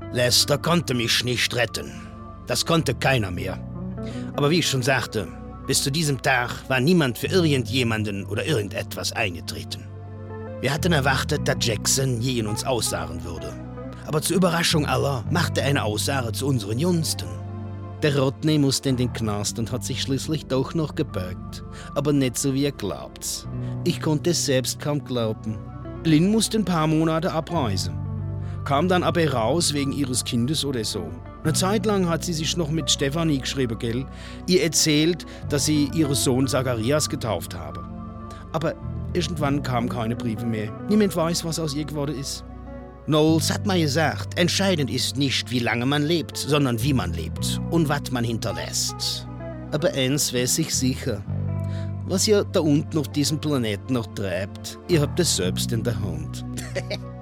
Lester konnte mich nicht retten. Das konnte keiner mehr. Aber wie ich schon sagte, bis zu diesem Tag war niemand für irgendjemanden oder irgendetwas eingetreten. Wir hatten erwartet, dass Jackson je in uns aussagen würde. Aber zur Überraschung aller machte er eine Aussage zu unseren Jüngsten. Der Rodney musste in den Knast und hat sich schließlich doch noch gebeugt. Aber nicht so wie er glaubt. Ich konnte es selbst kaum glauben. Lynn musste ein paar Monate abreisen. Kam dann aber raus wegen ihres Kindes oder so. Eine Zeit lang hat sie sich noch mit Stefanie geschrieben, gell? Ihr erzählt, dass sie ihren Sohn Zacharias getauft habe. Aber irgendwann kamen keine Briefe mehr. Niemand weiß, was aus ihr geworden ist. Knowles hat mal gesagt, entscheidend ist nicht, wie lange man lebt, sondern wie man lebt und was man hinterlässt. Aber eins weiß ich sicher. Was ihr da unten auf diesem Planeten noch treibt, ihr habt es selbst in der Hand.